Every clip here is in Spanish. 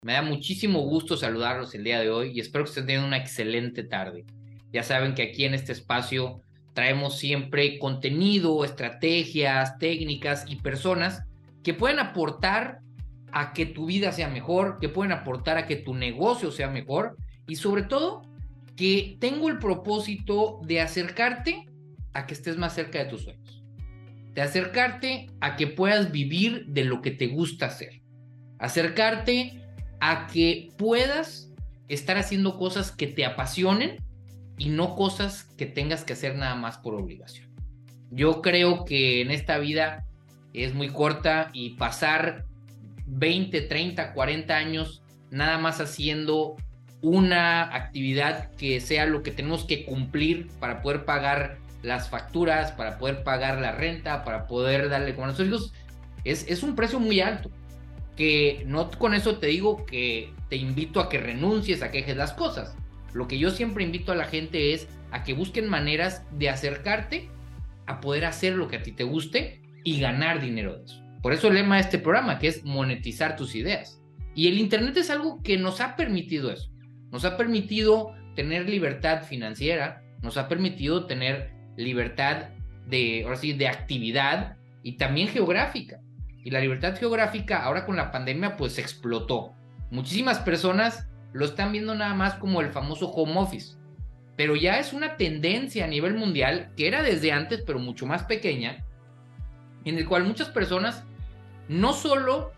Me da muchísimo gusto saludarlos el día de hoy y espero que estén teniendo una excelente tarde. Ya saben que aquí en este espacio traemos siempre contenido, estrategias, técnicas y personas que pueden aportar a que tu vida sea mejor, que pueden aportar a que tu negocio sea mejor y sobre todo que tengo el propósito de acercarte a que estés más cerca de tus sueños, de acercarte a que puedas vivir de lo que te gusta hacer, acercarte a que puedas estar haciendo cosas que te apasionen y no cosas que tengas que hacer nada más por obligación. Yo creo que en esta vida es muy corta y pasar 20, 30, 40 años nada más haciendo una actividad que sea lo que tenemos que cumplir para poder pagar las facturas, para poder pagar la renta, para poder darle con a nuestros hijos, es un precio muy alto. Que no con eso te digo que te invito a que renuncies, a que dejes las cosas. Lo que yo siempre invito a la gente es a que busquen maneras de acercarte a poder hacer lo que a ti te guste y ganar dinero de eso. Por eso el lema de este programa, que es monetizar tus ideas. Y el Internet es algo que nos ha permitido eso. Nos ha permitido tener libertad financiera, nos ha permitido tener libertad de, ahora sí, de actividad y también geográfica. Y la libertad geográfica ahora con la pandemia pues explotó. Muchísimas personas lo están viendo nada más como el famoso home office, pero ya es una tendencia a nivel mundial que era desde antes, pero mucho más pequeña, en el cual muchas personas no solo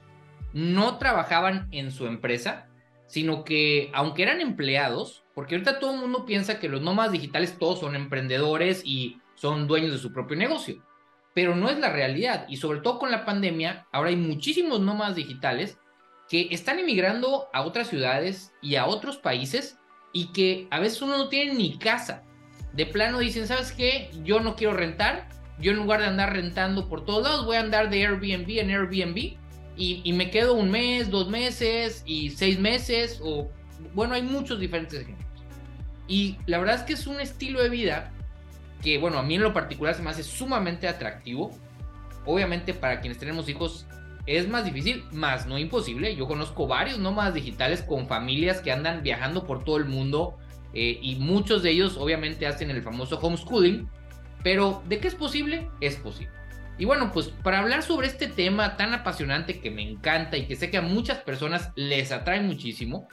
no trabajaban en su empresa, sino que aunque eran empleados, porque ahorita todo el mundo piensa que los nómadas digitales todos son emprendedores y son dueños de su propio negocio, pero no es la realidad. Y sobre todo con la pandemia, ahora hay muchísimos nómadas digitales que están emigrando a otras ciudades y a otros países y que a veces uno no tiene ni casa. De plano dicen, ¿sabes qué? Yo no quiero rentar. Yo en lugar de andar rentando por todos lados, voy a andar de Airbnb en Airbnb y me quedo un mes, 2 meses y 6 meses. O bueno, hay muchos diferentes ejemplos. Y la verdad es que es un estilo de vida que, bueno, a mí en lo particular se me hace sumamente atractivo. Obviamente para quienes tenemos hijos es más difícil, más no imposible. Yo conozco varios nómadas digitales con familias que andan viajando por todo el mundo y muchos de ellos obviamente hacen el famoso homeschooling, pero ¿de qué es posible? Es posible. Y bueno, pues para hablar sobre este tema tan apasionante que me encanta y que sé que a muchas personas les atrae muchísimo,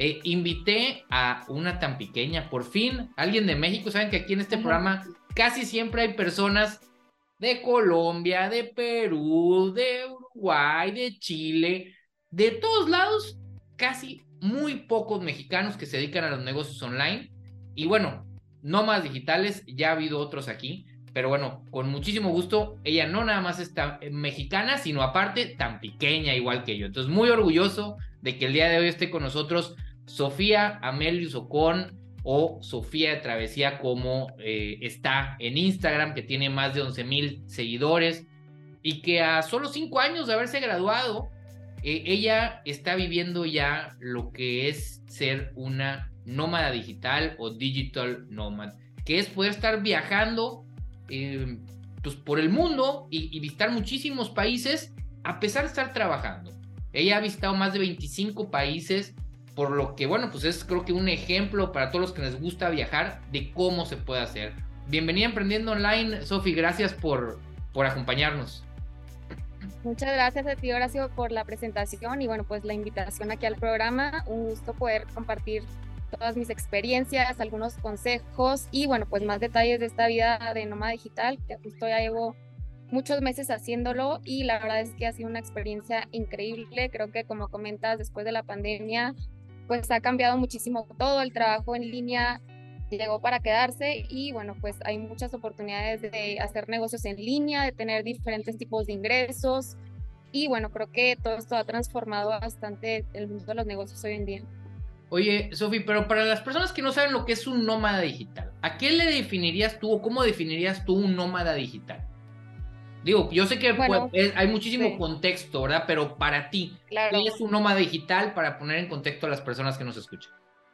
invité a una tan pequeña, por fin, alguien de México. Saben que aquí en este programa casi siempre hay personas de Colombia, de Perú, de Uruguay, de Chile, de todos lados, casi muy pocos mexicanos que se dedican a los negocios online. Y bueno, nómadas digitales, ya ha habido otros aquí, pero bueno, con muchísimo gusto, ella no nada más es tan mexicana, sino aparte tan pequeña igual que yo. Entonces, muy orgulloso de que el día de hoy esté con nosotros Sofía Amelius Ocon, o Sofía de Travesía, como está en Instagram, que tiene más de 11,000 seguidores y que a solo 5 años de haberse graduado, ella está viviendo ya lo que es ser una nómada digital o digital nomad, que es poder estar viajando pues por el mundo y visitar muchísimos países a pesar de estar trabajando. Ella ha visitado más de 25 países, por lo que, bueno, pues es creo que un ejemplo para todos los que les gusta viajar de cómo se puede hacer. Bienvenida a Emprendiendo Online, Sofi, gracias por acompañarnos. Muchas gracias a ti, Horacio, por la presentación y bueno, pues la invitación aquí al programa. Un gusto poder compartir todas mis experiencias, algunos consejos y bueno, pues más detalles de esta vida de nómada digital, que justo ya llevo muchos meses haciéndolo y la verdad es que ha sido una experiencia increíble. Creo que como comentas, después de la pandemia, pues ha cambiado muchísimo todo, el trabajo en línea llegó para quedarse y bueno, pues hay muchas oportunidades de hacer negocios en línea, de tener diferentes tipos de ingresos y bueno, creo que todo esto ha transformado bastante el mundo de los negocios hoy en día. Oye, Sofi, pero para las personas que no saben lo que es un nómada digital, ¿a qué le definirías tú o cómo definirías tú un nómada digital? Digo, yo sé que pues, Bueno, hay muchísimo sí, contexto, ¿verdad? Pero para ti, ¿qué claro. es un nómada digital para poner en contexto a las personas que nos escuchan?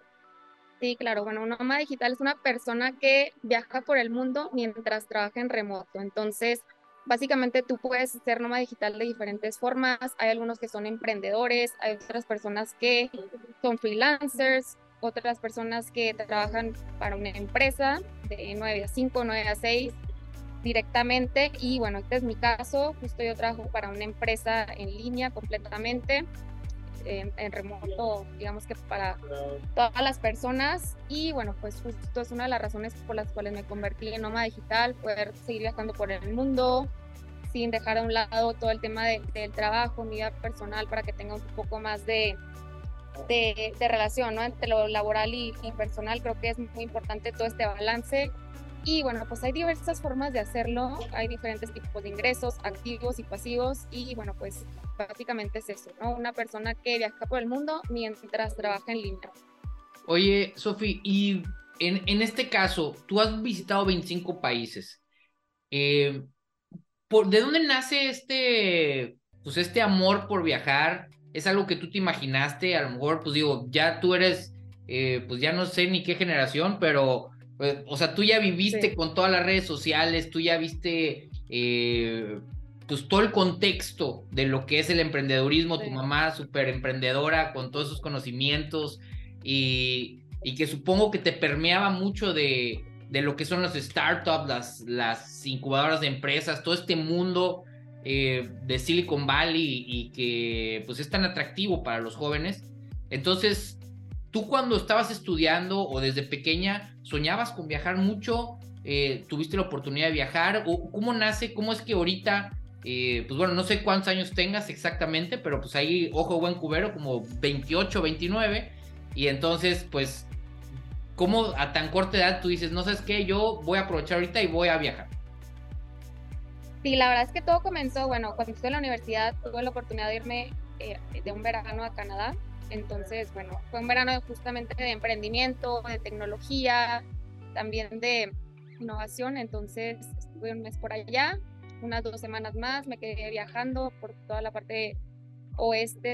Sí, claro. Bueno, un nómada digital es una persona que viaja por el mundo mientras trabaja en remoto. Entonces, Básicamente tú puedes ser nómada digital de diferentes formas. Hay algunos que son emprendedores, hay otras personas que son freelancers, otras personas que trabajan para una empresa de 9 a 5, 9 a 6 directamente. Y bueno, este es mi caso. Justo yo trabajo para una empresa en línea completamente, en remoto, digamos que para todas las personas. Y bueno, pues justo es una de las razones por las cuales me convertí en nómada digital, poder seguir viajando por el mundo sin dejar a un lado todo el tema del trabajo, mi vida personal, para que tenga un poco más de relación, ¿no? Entre lo laboral y personal. Creo que es muy importante todo este balance. Y bueno, pues hay diversas formas de hacerlo, hay diferentes tipos de ingresos, activos y pasivos, y bueno, pues básicamente es eso, ¿no? Una persona que viaja por el mundo mientras trabaja en línea. Oye, Sofi, y en este caso, tú has visitado 25 países. Eh, ¿De dónde nace pues este amor por viajar? ¿Es algo que tú te imaginaste? A lo mejor, pues digo, ya tú eres, pues ya no sé ni qué generación, pero, pues, o sea, tú ya viviste Sí. con todas las redes sociales, tú ya viste, pues todo el contexto de lo que es el emprendedurismo, tu Sí. mamá súper emprendedora con todos esos conocimientos y que supongo que te permeaba mucho de lo que son los startups, las incubadoras de empresas, todo este mundo de Silicon Valley y que pues es tan atractivo para los jóvenes. Entonces, tú cuando estabas estudiando o desde pequeña, ¿soñabas con viajar mucho? ¿Tuviste la oportunidad de viajar? ¿O cómo nace? ¿Cómo es que ahorita, pues bueno, no sé cuántos años tengas exactamente, pero pues ahí, ojo buen cubero, como 28, 29, y entonces pues ¿cómo a tan corta edad tú dices, no sabes qué, yo voy a aprovechar ahorita y voy a viajar? Sí, la verdad es que todo comenzó, bueno, cuando estuve en la universidad tuve la oportunidad de irme de un verano a Canadá. Entonces, bueno, fue un verano justamente de emprendimiento, de tecnología, también de innovación. Entonces, estuve un mes por allá, unas 2 semanas más, me quedé viajando por toda la parte oeste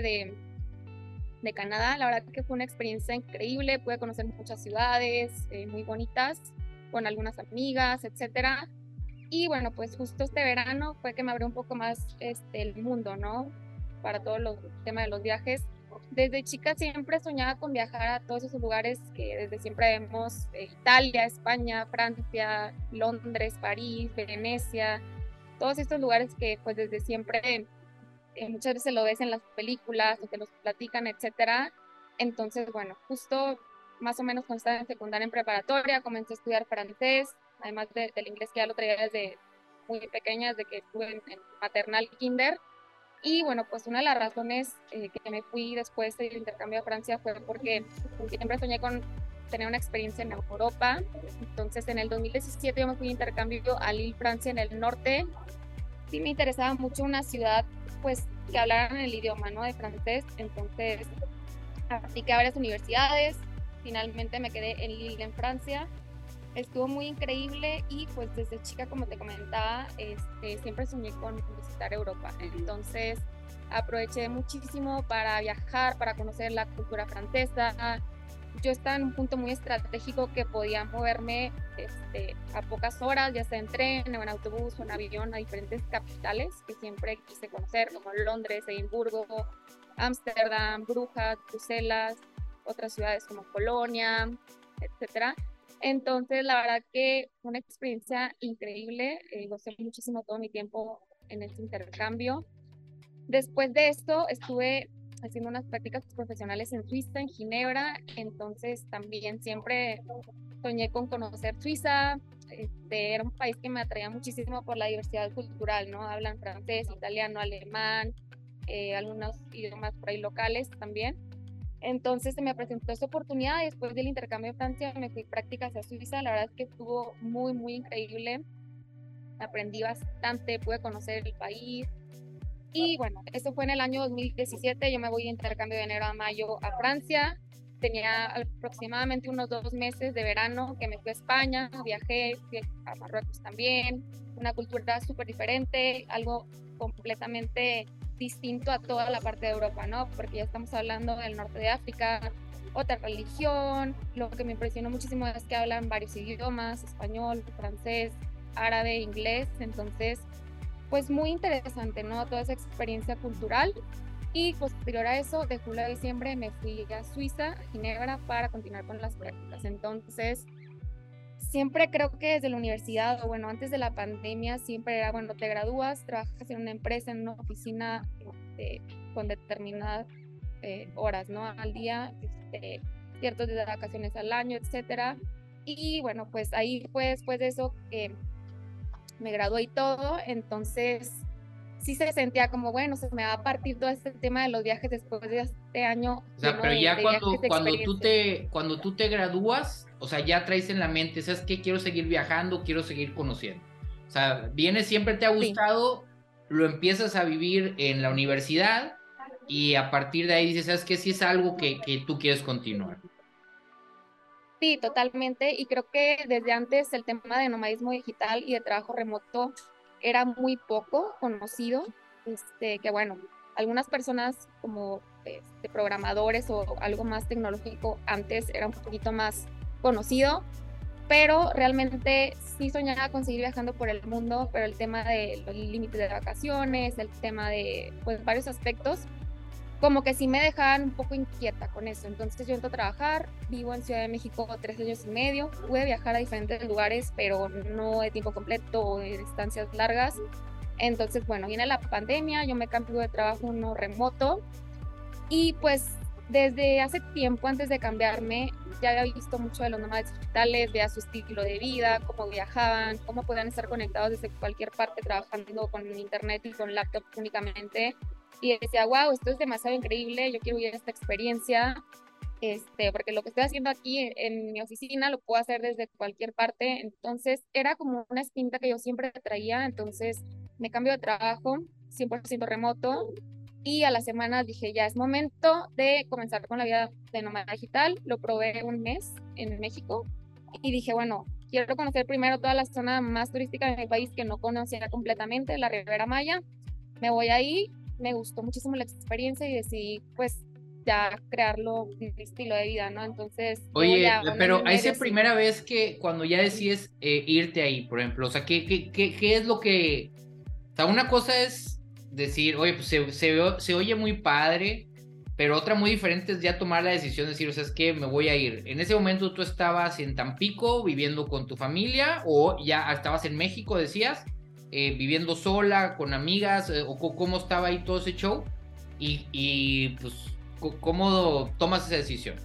de Canadá. La verdad que fue una experiencia increíble, pude conocer muchas ciudades muy bonitas, con algunas amigas, etcétera. Y bueno, pues justo este verano fue que me abrió un poco más el mundo, ¿no? Para todo el tema de los viajes. Desde chica siempre soñaba con viajar a todos esos lugares que desde siempre vemos: Italia, España, Francia, Londres, París, Venecia, todos estos lugares que pues desde siempre muchas veces lo ves en las películas o te los platican, etcétera. Entonces, bueno, justo más o menos cuando estaba en secundaria, en preparatoria, comencé a estudiar francés, además del inglés que ya lo traía desde muy pequeña, desde que estuve en maternal kinder. Y bueno, pues una de las razones que me fui después del intercambio a Francia fue porque siempre soñé con tener una experiencia en Europa. Entonces, en el 2017 yo me fui de intercambio a Lille, Francia, en el norte. Sí me interesaba mucho una ciudad pues que hablaran el idioma, ¿no? De francés. Entonces apliqué a varias universidades, finalmente me quedé en Lille, en Francia. Estuvo muy increíble y pues desde chica, como te comentaba, siempre soñé con visitar Europa. Entonces aproveché muchísimo para viajar, para conocer la cultura francesa. Yo estaba en un punto muy estratégico que podía moverme a pocas horas, ya sea en tren o en autobús o en avión, a diferentes capitales que siempre quise conocer, como Londres, Edimburgo, Ámsterdam, Brujas, Bruselas, otras ciudades como Colonia, etcétera. Entonces, la verdad que fue una experiencia increíble, gocé muchísimo todo mi tiempo en este intercambio. Después de esto, estuve haciendo unas prácticas profesionales en Suiza, en Ginebra. Entonces también siempre soñé con conocer Suiza. Era un país que me atraía muchísimo por la diversidad cultural, ¿no? Hablan francés, italiano, alemán, algunos idiomas por ahí locales también. Entonces se me presentó esta oportunidad y después del intercambio de Francia me fui prácticas a Suiza. La verdad es que estuvo muy, muy increíble. Aprendí bastante, pude conocer el país. Y bueno, eso fue en el año 2017. Yo me voy de intercambio de enero a mayo a Francia. Tenía aproximadamente unos 2 meses de verano que me fui a España, viajé, fui a Marruecos también. Una cultura súper diferente, algo completamente distinto a toda la parte de Europa, ¿no? Porque ya estamos hablando del norte de África, otra religión. Lo que me impresionó muchísimo es que hablan varios idiomas: español, francés, árabe, inglés. Entonces pues muy interesante, ¿no? Toda esa experiencia cultural. Y posterior a eso, de julio a diciembre, me fui a Suiza, a Ginebra, para continuar con las prácticas. Entonces, siempre creo que desde la universidad, o bueno, antes de la pandemia, siempre era, bueno, te gradúas, trabajas en una empresa, en una oficina, con determinadas horas, ¿no? Al día, ciertos días de vacaciones al año, etcétera. Y bueno, pues ahí fue después de eso que me gradué y todo, entonces sí se sentía como, bueno, se me va a partir todo este tema de los viajes después de este año O sea, lleno pero ya de viajes, de experiencias. cuando tú te gradúas, o sea, ya traes en la mente, ¿sabes qué? Quiero seguir viajando, quiero seguir conociendo. O sea, vienes, siempre te ha Sí, gustado, lo empiezas a vivir en la universidad y a partir de ahí dices, ¿sabes qué? Sí es algo que tú quieres continuar. sí, totalmente. Y creo que desde antes el tema de nomadismo digital y de trabajo remoto era muy poco conocido. Que bueno, algunas personas como programadores o algo más tecnológico antes era un poquito más conocido, pero realmente sí soñaba con seguir viajando por el mundo, pero el tema de los límites de vacaciones, el tema de pues varios aspectos, como que sí me dejaban un poco inquieta con eso. Entonces yo entro a trabajar, vivo en Ciudad de México 3 años y medio, pude viajar a diferentes lugares, pero no de tiempo completo o de distancias largas. Entonces, bueno, viene la pandemia, yo me cambio de trabajo uno remoto y pues desde hace tiempo, antes de cambiarme, ya había visto mucho de los nómadas digitales, veía su estilo de vida, cómo viajaban, cómo podían estar conectados desde cualquier parte trabajando con internet y con laptop únicamente. Y decía, wow, esto es demasiado increíble, yo quiero vivir esta experiencia, porque lo que estoy haciendo aquí en mi oficina lo puedo hacer desde cualquier parte. Entonces era como una espinta que yo siempre traía, entonces me cambio de trabajo, 100% remoto, y a la semana dije, ya es momento de comenzar con la vida de nómada digital. Lo probé un mes en México y dije, bueno, quiero conocer primero toda la zona más turística de mi país que no conocía completamente, la Ribera Maya. Me voy ahí, me gustó muchísimo la experiencia y decidí pues ya crearlo un estilo de vida, ¿no? Entonces llevo Oye, ya un año y pero a medio, esa sí. primera vez que cuando ya decides irte ahí, por ejemplo, o sea, ¿qué es lo que... O sea, una cosa es decir, oye, pues se oye muy padre, pero otra muy diferente es ya tomar la decisión de decir, o sea, es que me voy a ir. ¿En ese momento tú estabas en Tampico viviendo con tu familia o ya estabas en México, decías, viviendo sola, con amigas, o cómo estaba ahí todo ese show? Pues, ¿cómo tomas esa decisión?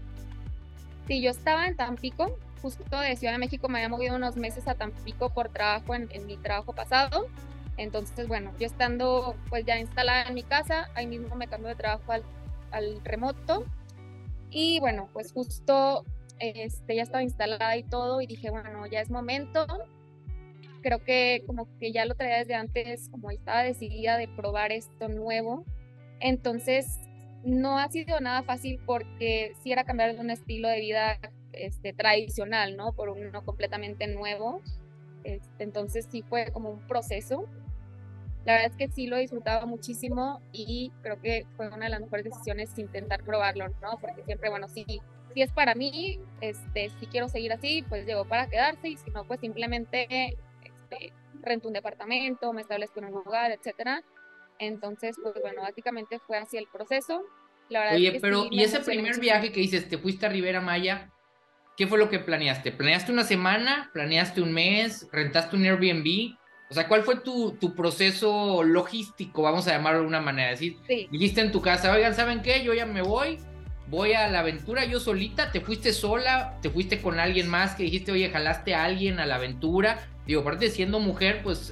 Sí, yo estaba en Tampico, justo de Ciudad de México, me había movido unos meses a Tampico por trabajo en mi trabajo pasado. Entonces, bueno, yo estando pues ya instalada en mi casa, ahí mismo me cambié de trabajo al remoto. Y bueno, pues justo ya estaba instalada y todo y dije, bueno, ya es momento. Creo que como que ya lo traía desde antes, como estaba decidida de probar esto nuevo. Entonces, no ha sido nada fácil porque sí era cambiar de un estilo de vida tradicional, ¿no? Por uno completamente nuevo. Entonces sí fue como un proceso. La verdad es que sí lo disfrutaba muchísimo y creo que fue una de las mejores decisiones intentar probarlo, ¿no? Porque siempre, bueno, si es para mí, si quiero seguir así, pues llegó para quedarse y si no, pues simplemente rento un departamento, me establezco en un lugar, etcétera. Entonces, pues bueno, básicamente fue así el proceso. La verdad es Oye, que pero sí ¿y me ese emocionó primer muchísimo. viaje que dices, te fuiste a Rivera Maya? ¿Qué fue lo que planeaste? ¿Planeaste una semana? ¿Planeaste un mes? ¿Rentaste un Airbnb? O sea, ¿cuál fue tu proceso logístico, vamos a llamarlo de una manera? Decir, Sí, dijiste en tu casa, oigan, ¿saben qué? Yo ya me voy a la aventura yo solita, ¿te fuiste sola? ¿Te fuiste con alguien más que dijiste, oye, jalaste a alguien a la aventura? Digo, aparte siendo mujer, pues,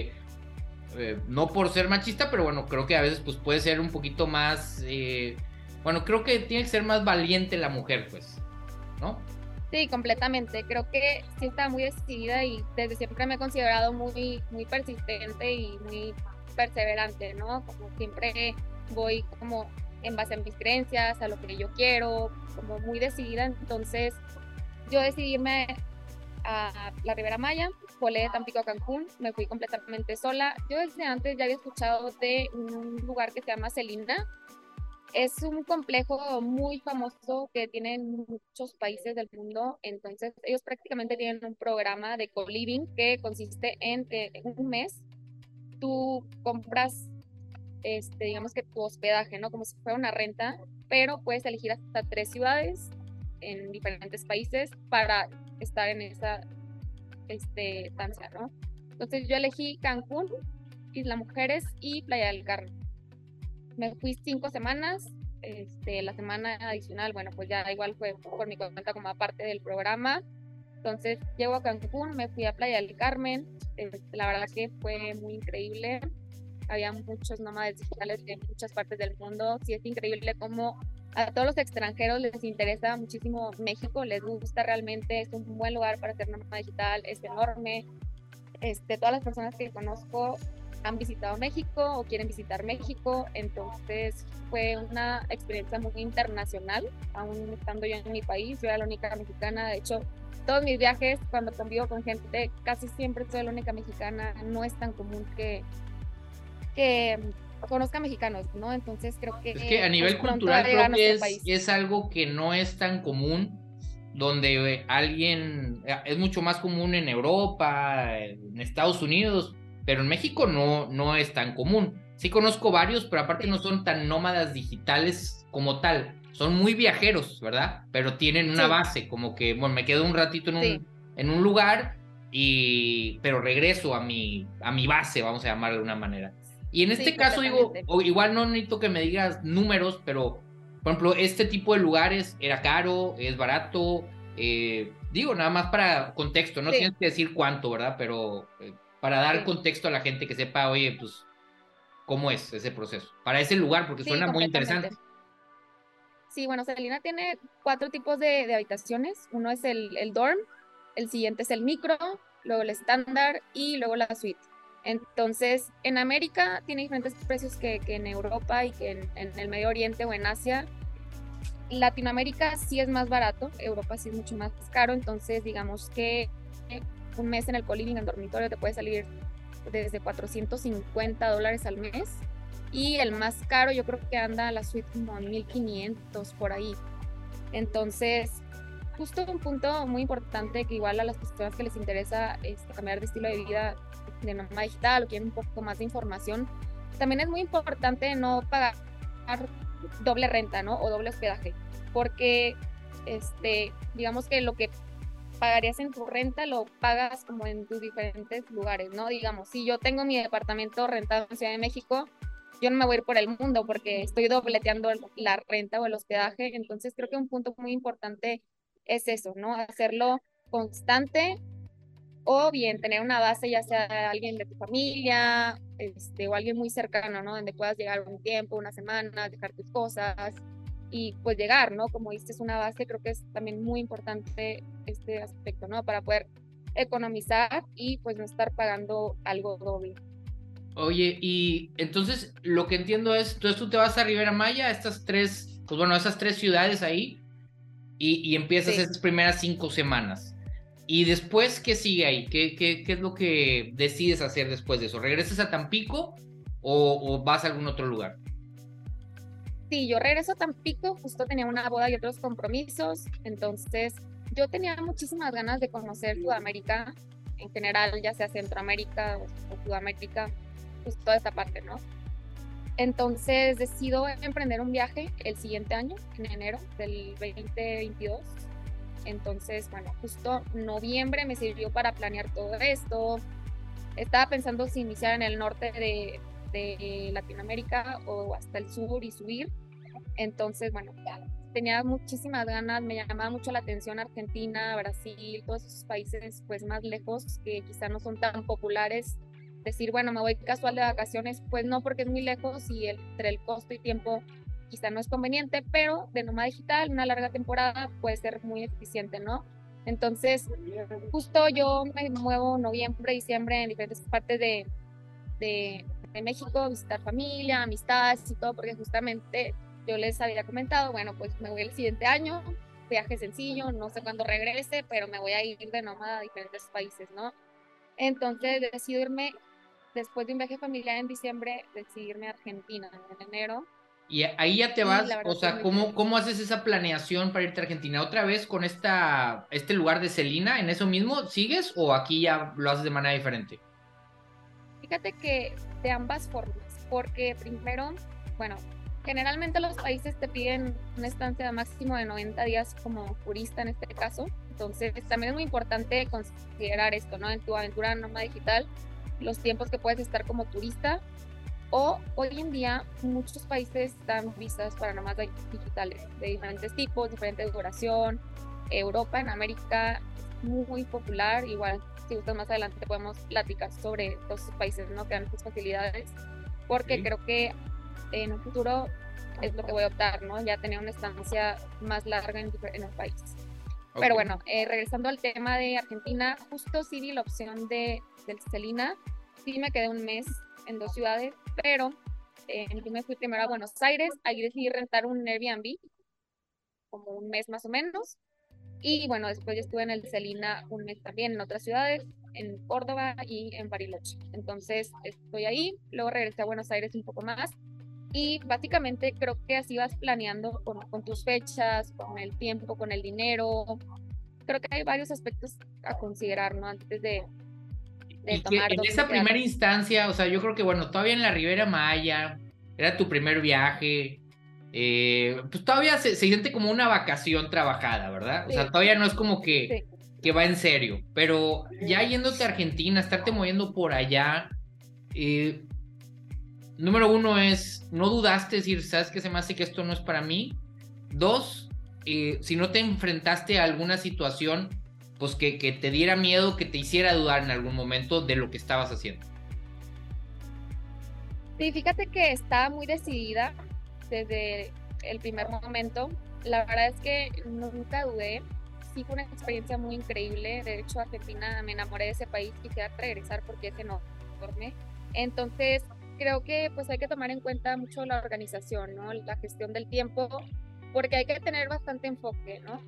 no por ser machista, pero bueno, creo que a veces pues puede ser un poquito más, bueno, creo que tiene que ser más valiente la mujer, pues, ¿no? sí, completamente. Creo que sí estaba muy decidida y desde siempre me he considerado muy, muy persistente y muy perseverante, ¿no? Como siempre voy como en base a mis creencias, a lo que yo quiero, como muy decidida. Entonces yo decidí irme a la Ribera Maya, volé de Tampico a Cancún, me fui completamente sola. Yo desde antes ya había escuchado de un lugar que se llama Celina. Es un complejo muy famoso que tienen muchos países del mundo, entonces ellos prácticamente tienen un programa de co-living que consiste en un mes tú compras, digamos que tu hospedaje, ¿no? Como si fuera una renta, pero puedes elegir hasta 3 ciudades en diferentes países para estar en esa estancia, ¿no? Entonces yo elegí Cancún, Isla Mujeres y Playa del Carmen. Me fui 5 semanas. La semana adicional, bueno, pues ya igual fue por mi cuenta como aparte del programa. Entonces llego a Cancún, me fui a Playa del Carmen. La verdad que fue muy increíble. Había muchos nómadas digitales de muchas partes del mundo. Sí, es increíble cómo a todos los extranjeros les interesa muchísimo México, les gusta realmente, es un buen lugar para hacer nómada digital, es enorme. Todas las personas que conozco han visitado México o quieren visitar México, entonces fue una experiencia muy internacional, aún estando yo en mi país, yo era la única mexicana, de hecho, todos mis viajes, cuando convivo con gente, casi siempre soy la única mexicana, no es tan común que conozca mexicanos, ¿no? Entonces creo Es que a que pues nivel pronto va a cultural llegar a creo que nuestro país. es algo que no es tan común, donde alguien, es mucho más común en Europa, en Estados Unidos, pero en México no es tan común. Sí conozco varios, pero aparte no Sí, son tan nómadas digitales como tal. Son muy viajeros, ¿verdad? Pero tienen una sí, base, como que, bueno, me quedo un ratito sí, en un lugar, pero regreso a mi base, vamos a llamarlo de una manera. Y en sí, este caso digo, completamente. o igual no necesito que me digas números, pero por ejemplo, este tipo de lugares era caro, es barato, digo, nada más para contexto, no Sí, tienes que decir cuánto, ¿verdad? Pero para dar sí, contexto a la gente que sepa, oye, pues, ¿cómo es ese proceso? Para ese lugar, porque sí, suena muy completamente. interesante. Sí, bueno, Celina tiene 4 tipos de habitaciones. Uno es el dorm, el siguiente es el micro, luego el estándar y luego la suite. Entonces, en América tiene diferentes precios que en Europa y que en el Medio Oriente o en Asia. Latinoamérica sí es más barato, Europa sí es mucho más caro, entonces digamos que un mes en el co-living, en dormitorio, te puede salir desde $450 al mes. Y el más caro yo creo que anda a la suite como en 1500 por ahí. Entonces, justo un punto muy importante que igual a las personas que les interesa cambiar de estilo de vida de nómada digital o quieren un poco más de información, también es muy importante no pagar doble renta, ¿no? O doble hospedaje, porque digamos que lo que pagarías en tu renta lo pagas como en tus diferentes lugares, ¿no? Digamos, si yo tengo mi departamento rentado en Ciudad de México, yo no me voy a ir por el mundo porque estoy dobleteando la renta o el hospedaje, entonces creo que un punto muy importante es eso, ¿no? Hacerlo constante o bien tener una base, ya sea alguien de tu familia, o alguien muy cercano, ¿no? Donde puedas llegar un tiempo, una semana, dejar tus cosas y pues llegar, ¿no? Como dices, es una base, creo que es también muy importante este aspecto, ¿no? Para poder economizar y pues no estar pagando algo doble. Oye, y entonces lo que entiendo es, entonces tú te vas a Rivera Maya, estas tres, pues bueno, esas tres ciudades ahí, y empiezas Sí. esas primeras 5 semanas. ¿Y después qué sigue ahí? ¿Qué es lo que decides hacer después de eso? ¿Regresas a Tampico o vas a algún otro lugar? Sí, yo regreso a Tampico, justo tenía una boda y otros compromisos, entonces yo tenía muchísimas ganas de conocer Sudamérica en general, ya sea Centroamérica o Sudamérica, pues toda esta parte, ¿no? Entonces decido emprender un viaje el siguiente año, en enero del 2022. Entonces, bueno, justo noviembre me sirvió para planear todo esto. Estaba pensando si iniciar en el norte de Latinoamérica o hasta el sur y subir. Entonces, bueno, tenía muchísimas ganas, me llamaba mucho la atención Argentina, Brasil, todos esos países pues más lejos que quizá no son tan populares. Decir, bueno, me voy casual de vacaciones, pues no, porque es muy lejos y entre el costo y tiempo quizá no es conveniente, pero de nómada digital, una larga temporada puede ser muy eficiente, ¿no? Entonces, justo yo me muevo noviembre, diciembre en diferentes partes de México, visitar familia, amistades y todo, porque justamente yo les había comentado, bueno, pues me voy el siguiente año, viaje sencillo, no sé cuándo regrese, pero me voy a ir de nómada a diferentes países, ¿no? Entonces decidí irme, después de un viaje familiar en diciembre, decidí irme a Argentina en enero, Y ahí ya te y vas, la o verdad que es sea, muy ¿cómo haces esa planeación para irte a Argentina? ¿Otra vez con este lugar de Celina, en eso mismo, sigues o aquí ya lo haces de manera diferente? Fíjate que de ambas formas, porque primero, bueno, generalmente los países te piden una estancia de máximo de 90 días como turista en este caso, entonces también es muy importante considerar esto, ¿no? En tu aventura nómada digital, los tiempos que puedes estar como turista, o hoy en día muchos países dan visas para nómadas digitales de diferentes tipos, diferente duración. Europa, en América, muy popular, igual si gustas más adelante podemos platicar sobre todos esos países, ¿no? Que dan estas facilidades, porque ¿Sí? creo que en un futuro es lo que voy a optar, ¿no? Ya tener una estancia más larga en el país. Ok. Pero bueno, regresando al tema de Argentina, justo sí vi la opción del Celina, sí me quedé un mes en 2 ciudades, pero yo me fui primero a Buenos Aires, ahí decidí rentar un Airbnb, como un mes más o menos, y bueno, después yo estuve en el Celina un mes también en otras ciudades, en Córdoba y en Bariloche. Entonces estoy ahí, luego regresé a Buenos Aires un poco más y básicamente creo que así vas planeando con tus fechas, con el tiempo, con el dinero. Creo que hay varios aspectos a considerar, ¿no? Antes de Y que tomar en dónde esa primera quedarte. instancia, o sea, yo creo que, bueno, todavía en la Riviera Maya, era tu primer viaje, pues todavía se siente como una vacación trabajada, ¿verdad? O sea, Sí, todavía no es como sí. que va en serio, pero ya yéndote a Argentina, estarte moviendo por allá, eh, número uno es, no dudaste decir, ¿sabes qué? Se me hace que esto no es para mí. Dos, si no te enfrentaste a alguna situación, pues que te diera miedo, que te hiciera dudar en algún momento de lo que estabas haciendo. Sí, fíjate que estaba muy decidida desde el primer momento. La verdad es que nunca dudé. Sí, fue una experiencia muy increíble. De hecho, Argentina, me enamoré de ese país, quisiera regresar porque es enorme. Entonces, creo que pues hay que tomar en cuenta mucho la organización, ¿no? La gestión del tiempo, porque hay que tener bastante enfoque, ¿no?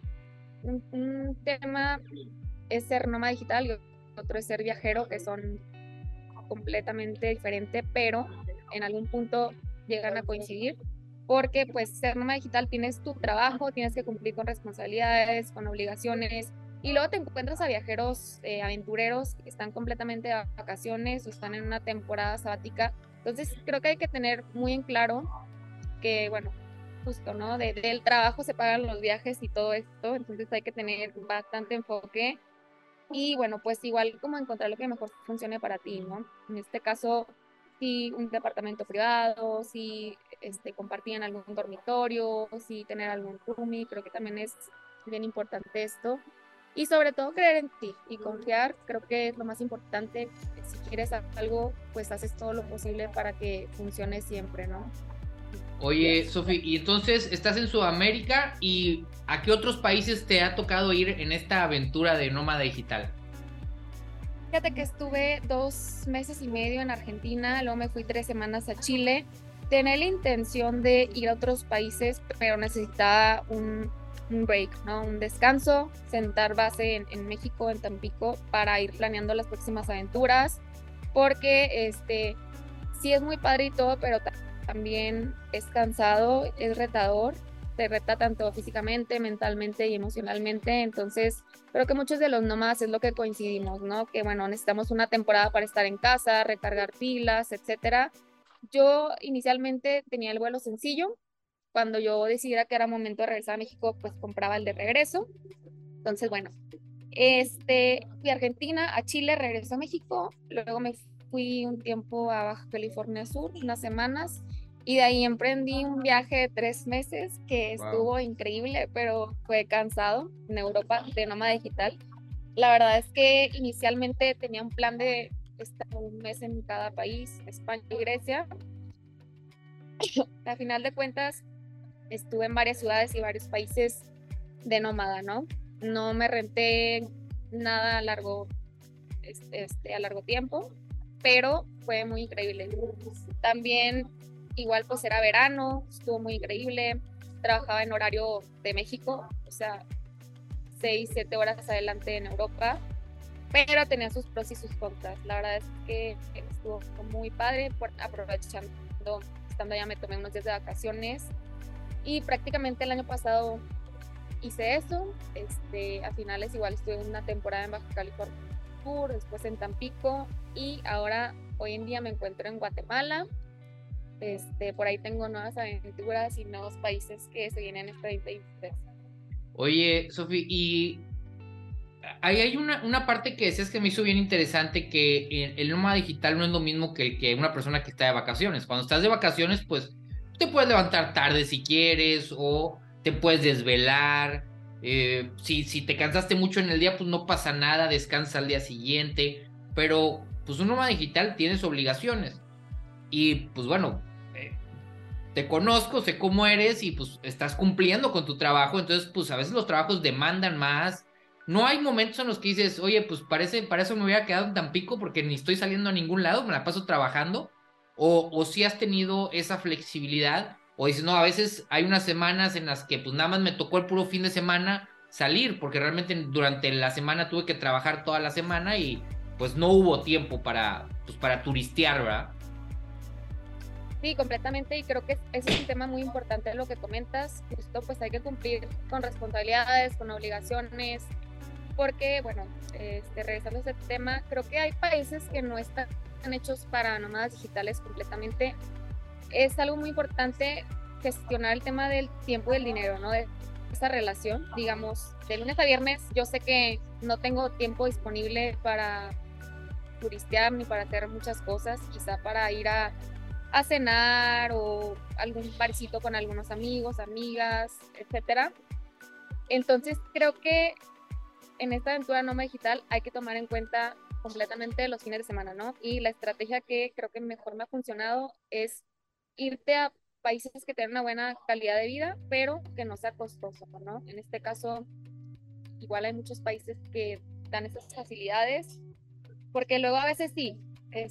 Un tema es ser nómada digital y otro es ser viajero, que son completamente diferentes, pero en algún punto llegan a coincidir, porque pues ser nómada digital tienes tu trabajo, tienes que cumplir con responsabilidades, con obligaciones, y luego te encuentras a viajeros aventureros que están completamente de vacaciones o están en una temporada sabática. Entonces creo que hay que tener muy en claro que, bueno, justo, ¿no? Del trabajo se pagan los viajes y todo esto, entonces hay que tener bastante enfoque y bueno, pues igual como encontrar lo que mejor funcione para ti, ¿no? En este caso, si un departamento privado, si compartían algún dormitorio, si tener algún roomie, creo que también es bien importante esto. Y sobre todo creer en ti y confiar, creo que es lo más importante. Si quieres algo, pues haces todo lo posible para que funcione siempre, ¿no? Oye, Sofi, y entonces estás en Sudamérica y ¿a qué otros países te ha tocado ir en esta aventura de nómada digital? Fíjate que estuve 2 meses y medio en Argentina, luego me fui 3 semanas a Chile. Tenía la intención de ir a otros países, pero necesitaba un break, ¿no? Un descanso, sentar base en México, en Tampico, para ir planeando las próximas aventuras, porque sí es muy padre y todo, pero también es cansado, es retador, te reta tanto físicamente, mentalmente y emocionalmente. Entonces creo que muchos de los nómadas es lo que coincidimos, ¿no? Que bueno, necesitamos una temporada para estar en casa, recargar pilas, etcétera. Yo inicialmente tenía el vuelo sencillo. Cuando yo decidiera que era momento de regresar a México, pues compraba el de regreso. Entonces, bueno, fui a Argentina, a Chile, regresé a México, luego me fui un tiempo a Baja California Sur, unas semanas, y de ahí emprendí un viaje de 3 meses que Wow. estuvo increíble, pero fue cansado en Europa de nómada digital. La verdad es que inicialmente tenía un plan de estar un mes en cada país, España y Grecia. A final de cuentas, estuve en varias ciudades y varios países de nómada, ¿no? No me renté nada a a largo tiempo, pero fue muy increíble. También, igual pues era verano, estuvo muy increíble. Trabajaba en horario de México, o sea, 6, 7 horas adelante en Europa, pero tenía sus pros y sus contras. La verdad es que estuvo muy padre, aprovechando, estando allá me tomé unos días de vacaciones y prácticamente el año pasado hice eso. A finales igual estuve una temporada en Baja California Sur, después en Tampico y ahora Hoy en día me encuentro en Guatemala. Por ahí tengo nuevas aventuras y nuevos países que se vienen en este 2023. Oye, Sofi, y ahí hay una parte que decías que me hizo bien interesante, que el nómada digital no es lo mismo que una persona que está de vacaciones. Cuando estás de vacaciones, pues te puedes levantar tarde si quieres o te puedes desvelar. Si te cansaste mucho en el día, pues no pasa nada, descansa al día siguiente. Pero pues un nómada digital tienes obligaciones. Y pues bueno, te conozco, sé cómo eres y pues estás cumpliendo con tu trabajo, entonces pues a veces los trabajos demandan más. No hay momentos en los que dices, oye, pues para eso me hubiera quedado en Tampico porque ni estoy saliendo a ningún lado, me la paso trabajando. O si has tenido esa flexibilidad, o dices, no, a veces hay unas semanas en las que pues nada más me tocó el puro fin de semana salir, porque realmente durante la semana tuve que trabajar toda la semana y pues no hubo tiempo para turistear, ¿verdad? Sí, completamente, y creo que ese es un tema muy importante lo que comentas. Justo pues hay que cumplir con responsabilidades, con obligaciones, porque bueno, regresando a ese tema, creo que hay países que no están hechos para nómadas digitales completamente. Es algo muy importante gestionar el tema del tiempo y del dinero, ¿no? De esa relación, digamos, de lunes a viernes, yo sé que no tengo tiempo disponible para turistear ni para hacer muchas cosas, quizá para ir a cenar o algún barcito con algunos amigos, amigas, etcétera. Entonces creo que en esta aventura nómada digital hay que tomar en cuenta completamente los fines de semana, ¿no? Y la estrategia que creo que mejor me ha funcionado es irte a países que tengan una buena calidad de vida, pero que no sea costoso, ¿no? En este caso, igual hay muchos países que dan esas facilidades, porque luego a veces sí,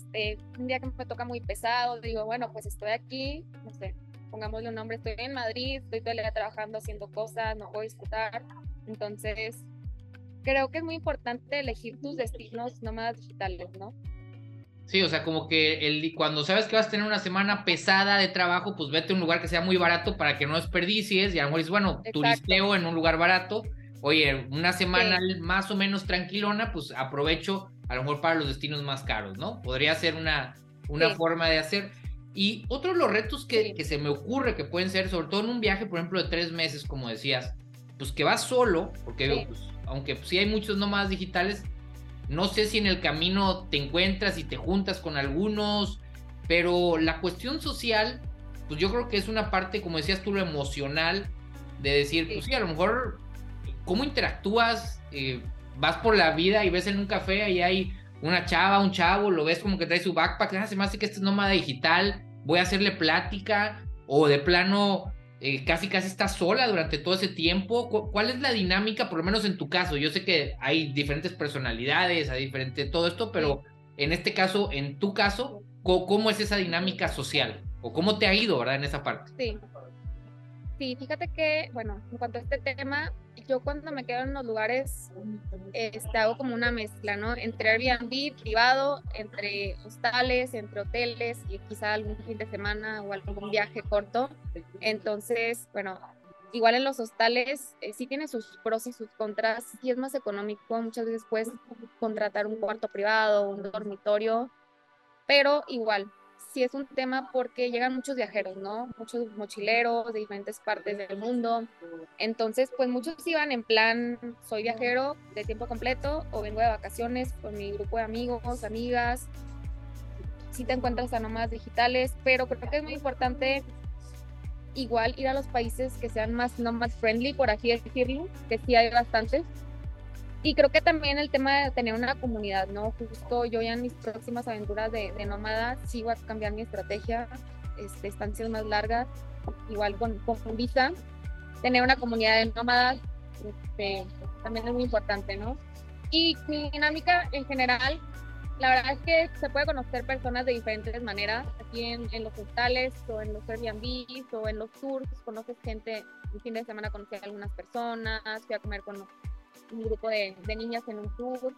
un día que me toca muy pesado, digo, bueno, pues estoy aquí, no sé, pongámosle un nombre, estoy en Madrid, estoy todo el día trabajando, haciendo cosas, no puedo disfrutar. Entonces creo que es muy importante elegir tus destinos nómadas digitales, ¿no? Sí, o sea, como que cuando sabes que vas a tener una semana pesada de trabajo, pues vete a un lugar que sea muy barato para que no desperdicies y a lo mejor dices, bueno, Exacto, turisteo en un lugar barato. Oye, una semana sí, más o menos tranquilona, pues aprovecho a lo mejor para los destinos más caros, ¿no? Podría ser una sí, forma de hacer. Y otro de los retos sí, que se me ocurre que pueden ser, sobre todo en un viaje, por ejemplo, de 3 meses, como decías, pues que vas solo, porque sí, pues, aunque sí hay muchos nómadas digitales, no sé si en el camino te encuentras y te juntas con algunos, pero la cuestión social, pues yo creo que es una parte, como decías tú, lo emocional, de decir, pues sí, sí, a lo mejor, ¿cómo interactúas? Vas por la vida y ves en un café, ahí hay una chava, un chavo, lo ves como que trae su backpack, se me hace que este es nómada digital, voy a hacerle plática, o de plano casi casi estás sola durante todo ese tiempo. ¿Cuál es la dinámica, por lo menos en tu caso? Yo sé que hay diferentes personalidades, hay diferente todo esto, sí, pero en este caso, en tu caso, ¿cómo es esa dinámica social? ¿O cómo te ha ido, verdad, en esa parte? sí. Sí, fíjate que, bueno, en cuanto a este tema, yo cuando me quedo en los lugares, hago como una mezcla, ¿no? Entre Airbnb privado, entre hostales, entre hoteles y quizá algún fin de semana o algún viaje corto. Entonces, bueno, igual en los hostales sí tiene sus pros y sus contras, sí es más económico, muchas veces puedes contratar un cuarto privado, un dormitorio, pero igual, sí es un tema porque llegan muchos viajeros, ¿no? Muchos mochileros de diferentes partes del mundo. Entonces, pues muchos iban en plan, soy viajero de tiempo completo o vengo de vacaciones con mi grupo de amigos, amigas. Sí te encuentras a nómadas digitales, pero creo que es muy importante igual ir a los países que sean más nomad friendly, por así decirlo, que sí hay bastantes. Y creo que también el tema de tener una comunidad, ¿no? Justo yo ya en mis próximas aventuras de nómada sí voy a cambiar mi estrategia, estancias más largas, igual con visa. Tener una comunidad de nómadas también es muy importante, ¿no? Y mi dinámica en general, la verdad es que se puede conocer personas de diferentes maneras, aquí en los hostales o en los Airbnb o en los tours, conoces gente, el fin de semana conocí a algunas personas, fui a comer con un grupo de niñas en un tour.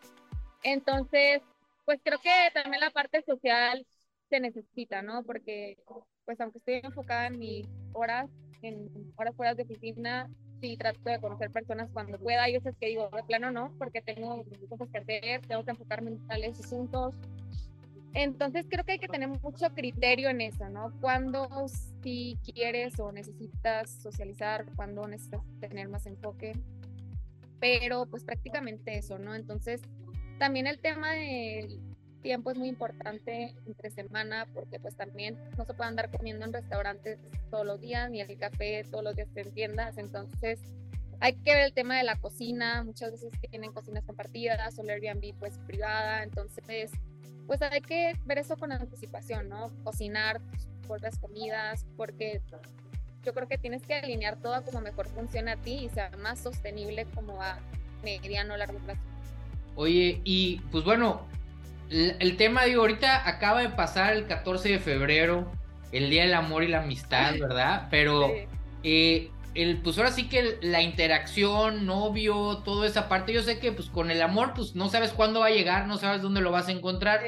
Entonces, pues creo que también la parte social se necesita, ¿no? Porque, pues aunque estoy enfocada en mis horas, en horas fuera de oficina, sí trato de conocer personas cuando pueda. Hay veces que digo, de plano no, porque tengo cosas que hacer, tengo que enfocarme en tales asuntos. Entonces creo que hay que tener mucho criterio en eso, ¿no? Cuando si quieres o necesitas socializar, cuando necesitas tener más enfoque, pero pues prácticamente eso, ¿no? Entonces también el tema del tiempo es muy importante entre semana, porque pues también no se puede andar comiendo en restaurantes todos los días, ni el café todos los días en tiendas, entonces hay que ver el tema de la cocina, muchas veces tienen cocinas compartidas o el Airbnb pues privada, entonces pues hay que ver eso con anticipación, ¿no? Cocinar tus propias comidas, porque yo creo que tienes que alinear todo a como mejor funcione a ti y sea más sostenible como a mediano o largo plazo. Oye, y pues bueno, el tema, digo, ahorita acaba de pasar el 14 de febrero, el Día del Amor y la Amistad, ¿verdad? Pero Sí. pues ahora sí que la interacción, novio, toda esa parte, yo sé que pues con el amor, pues no sabes cuándo va a llegar, no sabes dónde lo vas a encontrar.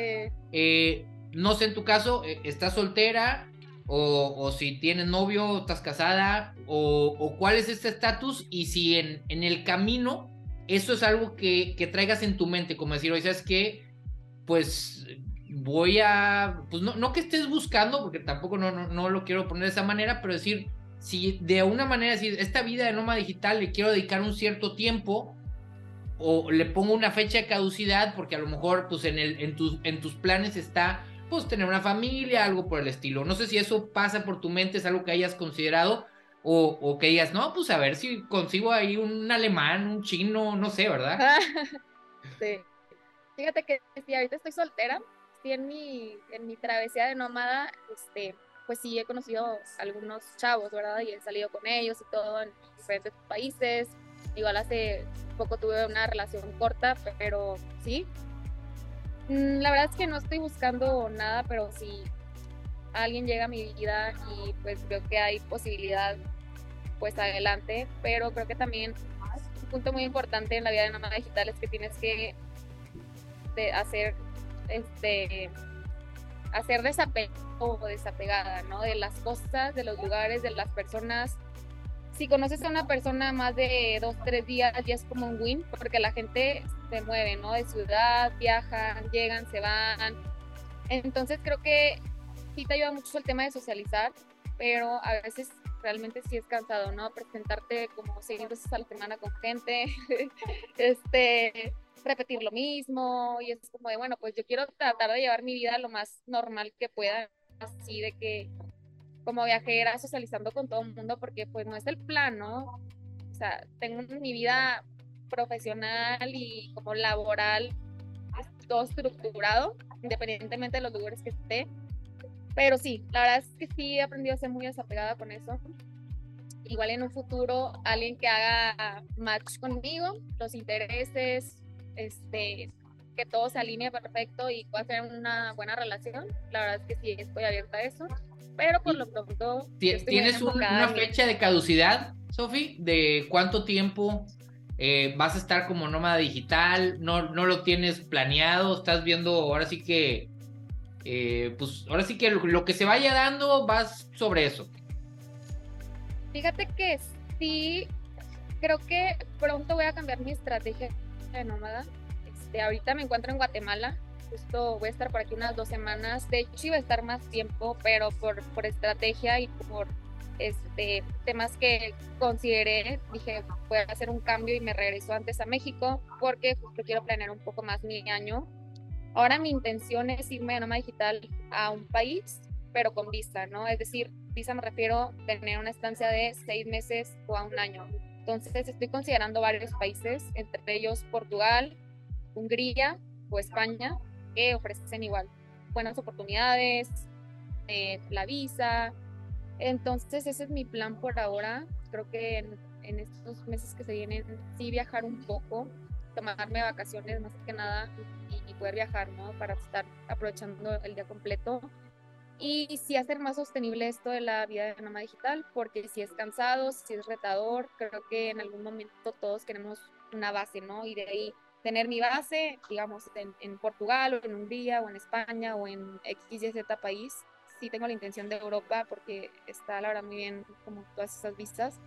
No sé en tu caso, ¿estás soltera? O si tienes novio, estás casada, o cuál es este estatus, y si en el camino eso es algo que traigas en tu mente, como decir, oye, ¿sabes qué? Pues voy a, pues no que estés buscando, porque tampoco no lo quiero poner de esa manera, pero decir, si de una manera, decir, esta vida de nómada digital le quiero dedicar un cierto tiempo, o le pongo una fecha de caducidad, porque a lo mejor pues en tus planes está pues tener una familia, algo por el estilo. No sé si eso pasa por tu mente, es algo que hayas considerado, o que digas, no, pues a ver si consigo ahí un alemán, un chino, no sé, ¿verdad? Sí. Fíjate que sí, ahorita estoy soltera, sí, en mi travesía de nómada, pues sí he conocido algunos chavos, ¿verdad? Y he salido con ellos y todo en diferentes países. Igual hace poco tuve una relación corta, pero sí. La verdad es que no estoy buscando nada, pero si alguien llega a mi vida y pues veo que hay posibilidad, pues adelante. Pero creo que también un punto muy importante en la vida de nómada digital es que tienes que hacer hacer desapego o desapegada, ¿no? De las cosas, de los lugares, de las personas. Si conoces a una persona más de 2, 3 días, ya es como un win, porque la gente se mueve, ¿no? De ciudad, viajan, llegan, se van. Entonces creo que sí te ayuda mucho el tema de socializar, pero a veces realmente sí es cansado, ¿no? Presentarte como 6 veces a la semana con gente, repetir lo mismo, y es como de, bueno, pues yo quiero tratar de llevar mi vida lo más normal que pueda, así de que como viajera socializando con todo el mundo, porque pues no es el plan, ¿no? O sea, tengo mi vida profesional y como laboral todo estructurado, independientemente de los lugares que esté. Pero sí, la verdad es que sí he aprendido a ser muy desapegada con eso. Igual en un futuro, alguien que haga match conmigo, los intereses, que todo se alinee perfecto y pueda ser una buena relación. La verdad es que sí estoy abierta a eso. Pero por lo pronto, yo estoy muy ¿Tienes enfocada una en mí. fecha de caducidad, Sofi? ¿De cuánto tiempo vas a estar como nómada digital? ¿No lo tienes planeado? ¿Estás viendo ahora sí que, pues ahora sí que lo que se vaya dando vas sobre eso? Fíjate que sí, creo que pronto voy a cambiar mi estrategia de nómada. Ahorita me encuentro en Guatemala, justo voy a estar por aquí unas 2 semanas. De hecho, iba a estar más tiempo, pero por estrategia y por temas que consideré, dije, voy a hacer un cambio y me regreso antes a México porque justo quiero planear un poco más mi año. Ahora mi intención es irme de nómada digital a un país, pero con visa, ¿no? Es decir, visa me refiero a tener una estancia de 6 meses o a un año. Entonces estoy considerando varios países, entre ellos Portugal, Hungría o España, que ofrecen igual buenas oportunidades, la visa. Entonces ese es mi plan por ahora. Creo que en estos meses que se vienen sí viajar un poco, tomarme vacaciones más que nada y poder viajar, ¿no? Para estar aprovechando el día completo. Y sí hacer más sostenible esto de la vida de nómada digital, porque si es cansado, si es retador, creo que en algún momento todos queremos una base, ¿no? Y de ahí tener mi base, digamos, en Portugal o en Hungría o en España o en X, Y, Z país. Sí tengo la intención de Europa porque está la verdad muy bien como todas esas vistas.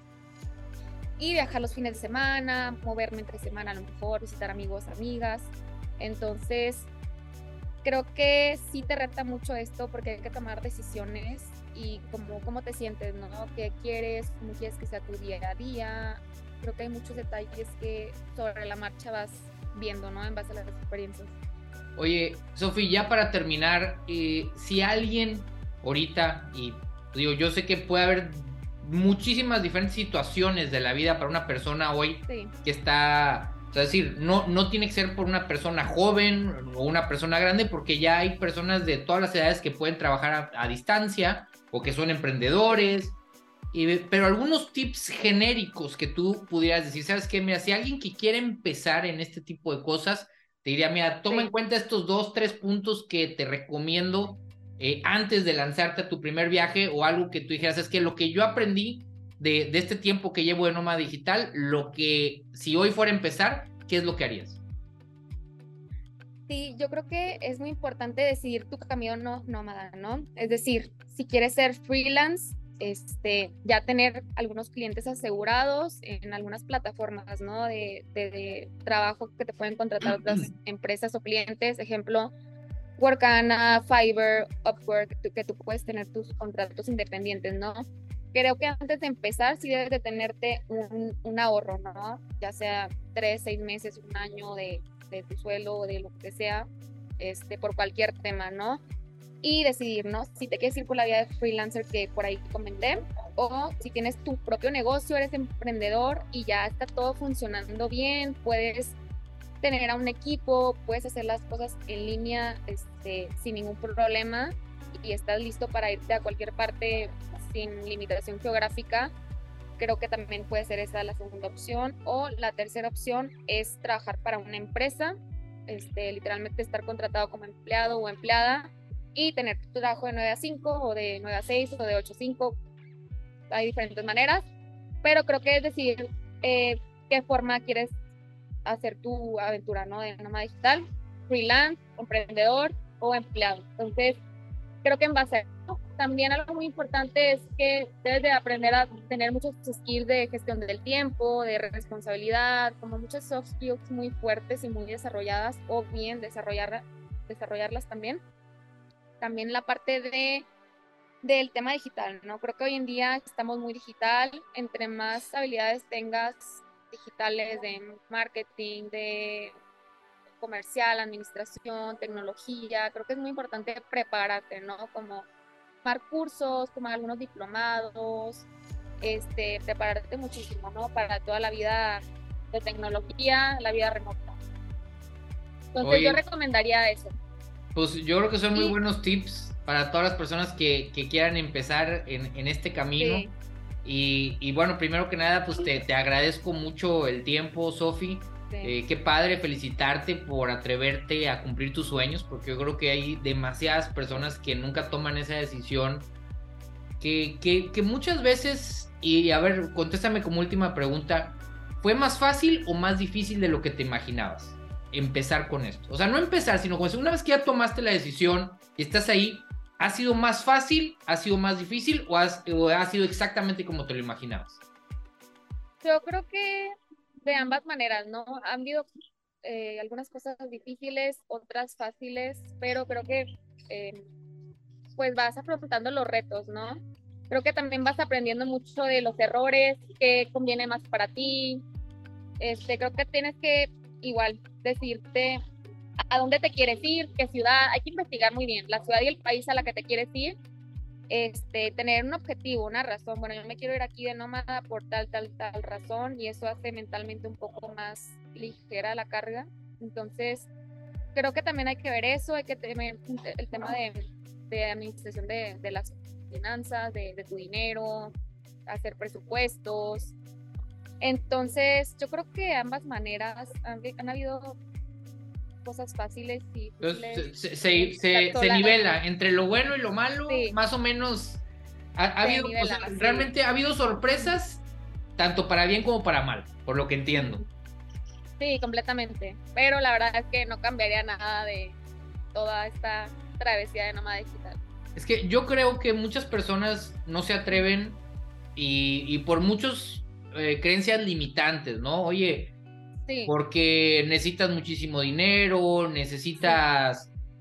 Y viajar los fines de semana, moverme entre semana a lo mejor, visitar amigos, amigas. Entonces, creo que sí te reta mucho esto porque hay que tomar decisiones y cómo te sientes, ¿no? ¿Qué quieres? ¿Cómo quieres que sea tu día a día? Creo que hay muchos detalles que sobre la marcha vas viendo, ¿no? En base a las experiencias. Oye, Sofi, ya para terminar, si alguien ahorita, y digo, yo sé que puede haber muchísimas diferentes situaciones de la vida para una persona hoy Sí. que está, o sea, es decir, no tiene que ser por una persona joven o una persona grande, porque ya hay personas de todas las edades que pueden trabajar a distancia o que son emprendedores, pero algunos tips genéricos que tú pudieras decir, ¿sabes qué? Mira, si alguien que quiere empezar en este tipo de cosas, te diría, mira, toma en Sí. cuenta estos 2, 3 puntos que te recomiendo antes de lanzarte a tu primer viaje, o algo que tú dijeras, es que lo que yo aprendí de este tiempo que llevo de nómada digital, lo que si hoy fuera a empezar, ¿qué es lo que harías? Sí, yo creo que es muy importante decidir tu camino nómada, ¿no? Es decir, si quieres ser freelance, ya tener algunos clientes asegurados en algunas plataformas, ¿no? De trabajo que te pueden contratar otras empresas o clientes, ejemplo, Workana, Fiverr, Upwork, que tú puedes tener tus contratos independientes, ¿no? Creo que antes de empezar sí debes de tenerte un ahorro, ¿no? Ya sea 3, 6 meses, un año de tu sueldo o de lo que sea, por cualquier tema, ¿no? Y decidir, ¿no? Si te quieres ir por la vía de freelancer que por ahí comenté, o si tienes tu propio negocio, eres emprendedor y ya está todo funcionando bien, puedes tener a un equipo, puedes hacer las cosas en línea sin ningún problema y estás listo para irte a cualquier parte sin limitación geográfica. Creo que también puede ser esa la segunda opción. O la tercera opción es trabajar para una empresa, literalmente estar contratado como empleado o empleada y tener tu trabajo de 9 a 5 o de 9 a 6 o de 8 a 5. Hay diferentes maneras, pero creo que es decidir qué forma quieres hacer tu aventura, ¿no? De nómada digital, freelance, emprendedor o empleado. Entonces, creo que en base a eso, también algo muy importante es que debes de aprender a tener muchos skills de gestión del tiempo, de responsabilidad, como muchas soft skills muy fuertes y muy desarrolladas, o bien desarrollarlas también. También la parte del tema digital, ¿no? Creo que hoy en día estamos muy digital, entre más habilidades tengas digitales de marketing, de comercial, administración, tecnología, creo que es muy importante prepararte, ¿no? Como tomar cursos, tomar algunos diplomados, prepararte muchísimo, ¿no? Para toda la vida de tecnología, la vida remota. Entonces yo Oye, recomendaría eso. pues yo creo que son muy Y buenos tips para todas las personas que quieran empezar en este camino. sí, Y bueno, primero que nada, pues te agradezco mucho el tiempo, Sofi. sí, Qué padre felicitarte por atreverte a cumplir tus sueños, porque yo creo que hay demasiadas personas que nunca toman esa decisión, que muchas veces, y a ver, contéstame como última pregunta, ¿fue más fácil o más difícil de lo que te imaginabas empezar con esto? O sea, no empezar, sino como una vez que ya tomaste la decisión y estás ahí, ¿ha sido más fácil, ha sido más difícil o ha sido exactamente como te lo imaginabas? yo creo que de ambas maneras, ¿no? Han habido algunas cosas difíciles, otras fáciles, pero creo que eh, pues vas afrontando los retos, ¿no? Creo que también vas aprendiendo mucho de los errores, qué conviene más para ti. Creo que tienes que igual decirte a dónde te quieres ir, qué ciudad, hay que investigar muy bien la ciudad y el país a la que te quieres ir, tener un objetivo, una razón. Bueno, yo me quiero ir aquí de nómada por tal razón y eso hace mentalmente un poco más ligera la carga. Entonces, creo que también hay que ver eso, hay que tener el tema de administración de las finanzas, de tu dinero, hacer presupuestos. Entonces, yo creo que ambas maneras han habido cosas fáciles y Entonces, difíciles. se nivela entre lo bueno y lo malo, Sí, más o menos. Ha se habido, o nivela, sea, sí. realmente ha habido sorpresas, tanto para bien como para mal, por lo que entiendo. Sí, completamente. Pero la verdad es que no cambiaría nada de toda esta travesía de nómada digital. Es que yo creo que muchas personas no se atreven y por muchos creencias limitantes, ¿no? Oye, Sí, porque necesitas muchísimo dinero, sí, necesitas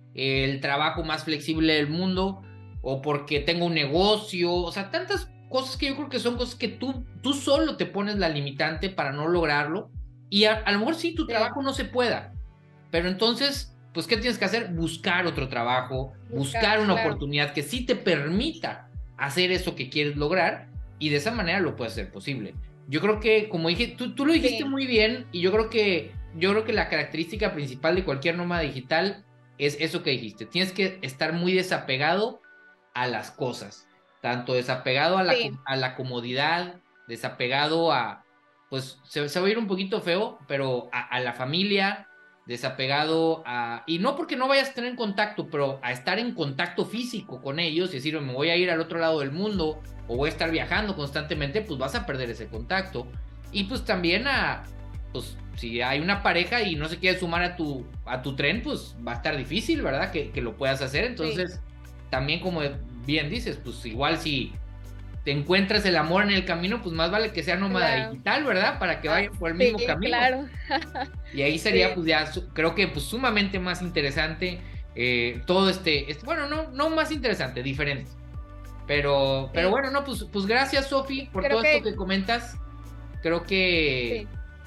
el trabajo más flexible del mundo, o porque tengo un negocio, o sea, tantas cosas que yo creo que son cosas que tú solo te pones la limitante para no lograrlo, y a lo mejor sí tu trabajo no se pueda, pero entonces, pues, ¿qué tienes que hacer? Buscar otro trabajo, buscar una oportunidad que sí te permita hacer eso que quieres lograr, y de esa manera lo puedes hacer posible. Yo creo que, como dije, tú lo dijiste muy bien, y yo creo que la característica principal de cualquier nómada digital es eso que dijiste. Tienes que estar muy desapegado a las cosas, tanto desapegado a la comodidad, desapegado a, pues se va a ir un poquito feo, pero a la familia, desapegado a, y no porque no vayas a tener contacto, pero a estar en contacto físico con ellos, y decir, me voy a ir al otro lado del mundo, o voy a estar viajando constantemente, pues vas a perder ese contacto. Y pues también pues si hay una pareja y no se quiere sumar a tu tren, pues va a estar difícil, ¿verdad? Que lo puedas hacer. Entonces, también, como bien dices, pues igual si te encuentras el amor en el camino, pues más vale que sea nómada digital, ¿verdad? Para que vayan por el mismo camino. Claro. Y ahí sería, pues ya, creo que pues sumamente más interesante todo bueno, no más interesante, diferente. Pero bueno, no, pues gracias, Sofi, por todo esto que comentas. Creo que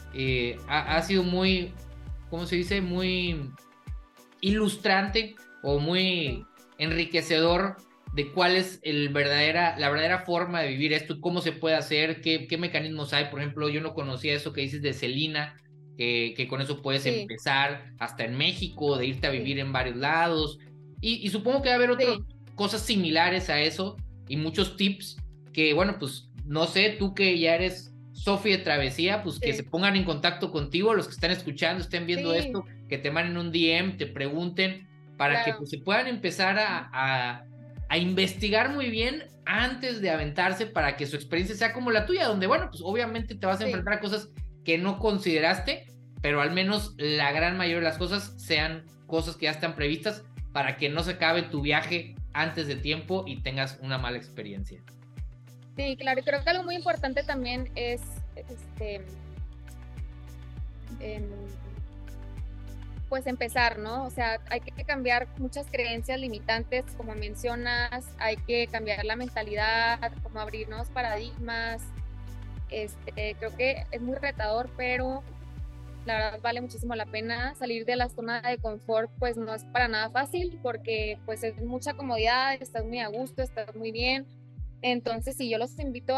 ha sido muy, ¿cómo se dice? Muy ilustrante o muy enriquecedor de cuál es la verdadera forma de vivir esto, cómo se puede hacer, qué mecanismos hay. Por ejemplo, yo no conocía eso que dices de Celina, que con eso puedes empezar hasta en México, de irte a vivir en varios lados, y supongo que va a haber otras cosas similares a eso, y muchos tips que, bueno, pues no sé, tú que ya eres Sofi de Travesía, pues que se pongan en contacto contigo, los que están escuchando, estén viendo esto, que te manden un DM, te pregunten, para que pues, se puedan empezar a investigar muy bien antes de aventarse, para que su experiencia sea como la tuya, donde, bueno, pues obviamente te vas a enfrentar a cosas que no consideraste, pero al menos la gran mayoría de las cosas sean cosas que ya están previstas, para que no se acabe tu viaje antes de tiempo y tengas una mala experiencia. Sí, claro, y creo que algo muy importante también es pues empezar, ¿no? O sea, hay que cambiar muchas creencias limitantes, como mencionas, hay que cambiar la mentalidad, como abrir nuevos paradigmas. Creo que es muy retador, pero la verdad vale muchísimo la pena. Salir de la zona de confort, pues no es para nada fácil, porque pues es mucha comodidad, estás muy a gusto, estás muy bien. Entonces, sí, yo los invito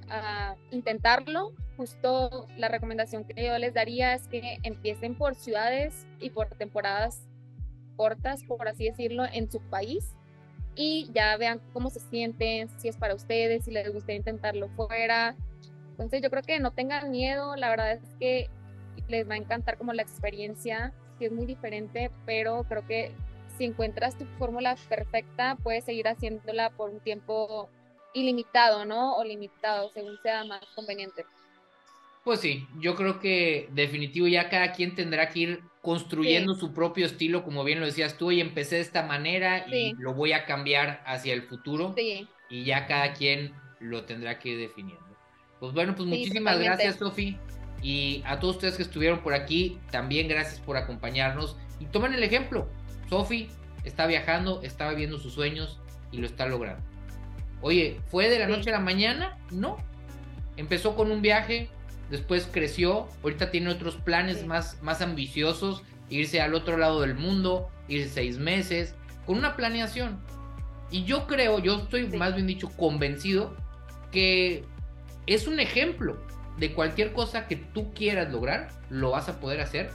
a intentarlo. Justo la recomendación que yo les daría es que empiecen por ciudades y por temporadas cortas, por así decirlo, en su país, y ya vean cómo se sienten, si es para ustedes, si les gusta intentarlo fuera. Entonces, yo creo que no tengan miedo. La verdad es que les va a encantar como la experiencia, que es muy diferente, pero creo que si encuentras tu fórmula perfecta, puedes seguir haciéndola por un tiempo ilimitado, ¿no? O limitado, según sea más conveniente. Pues sí, yo creo que definitivo ya cada quien tendrá que ir construyendo su propio estilo, como bien lo decías tú, y empecé de esta manera y lo voy a cambiar hacia el futuro, y ya cada quien lo tendrá que ir definiendo. Pues bueno, pues muchísimas gracias, Sofi, y a todos ustedes que estuvieron por aquí, también gracias por acompañarnos, y tomen el ejemplo. Sofi está viajando, está viviendo sus sueños y lo está logrando. Oye, ¿fue de la noche a la mañana? No. Empezó con un viaje, después creció, ahorita tiene otros planes más ambiciosos, irse al otro lado del mundo, irse 6 meses, con una planeación. Y yo estoy más bien dicho convencido que es un ejemplo de cualquier cosa que tú quieras lograr, lo vas a poder hacer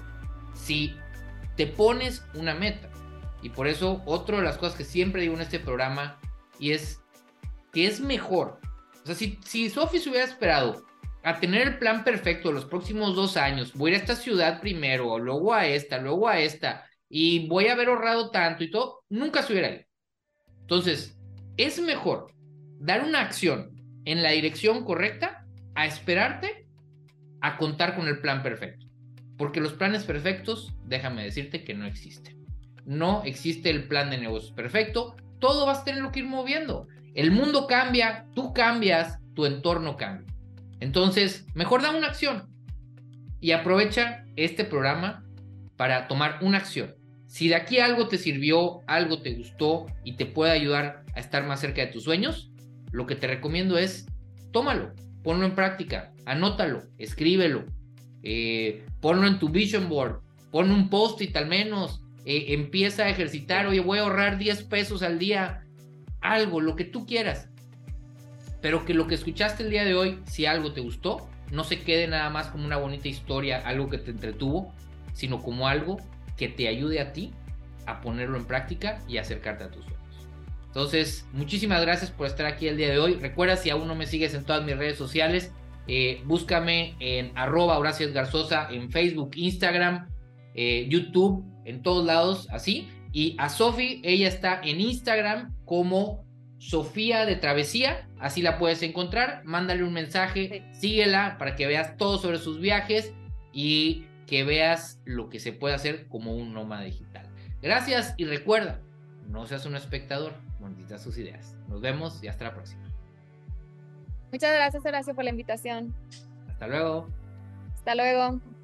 si te pones una meta. Y por eso, otra de las cosas que siempre digo en este programa, y es que es mejor, o sea, si Sofi se hubiera esperado a tener el plan perfecto los próximos 2 años, voy a ir a esta ciudad primero, luego a esta, y voy a haber ahorrado tanto y todo, nunca se hubiera ido. Entonces, es mejor dar una acción en la dirección correcta a esperarte a contar con el plan perfecto. Porque los planes perfectos, déjame decirte que no existen. No existe el plan de negocios perfecto, todo vas a tener que ir moviendo. El mundo cambia, tú cambias, tu entorno cambia. Entonces, mejor da una acción y aprovecha este programa para tomar una acción Si de aquí algo te sirvió, algo te gustó y te puede ayudar a estar más cerca de tus sueños, lo que te recomiendo es tómalo, ponlo en práctica, anótalo, escríbelo, ponlo en tu vision board, pon un post-it al menos, empieza a ejercitar, oye, voy a ahorrar 10 pesos al día, algo, lo que tú quieras, pero que lo que escuchaste el día de hoy, si algo te gustó, no se quede nada más como una bonita historia, algo que te entretuvo, sino como algo que te ayude a ti a ponerlo en práctica y acercarte a tus sueños. Entonces, muchísimas gracias por estar aquí el día de hoy. Recuerda, si aún no me sigues en todas mis redes sociales, búscame en @HoracioGarzosa en Facebook, Instagram, YouTube, en todos lados, así. Y a Sofi, ella está en Instagram como Sofía de Travesía, así la puedes encontrar. Mándale un mensaje, síguela para que veas todo sobre sus viajes y que veas lo que se puede hacer como un nómada digital. Gracias y recuerda, no seas un espectador, monetiza sus ideas. Nos vemos y hasta la próxima. Muchas gracias, Horacio, por la invitación. Hasta luego. Hasta luego.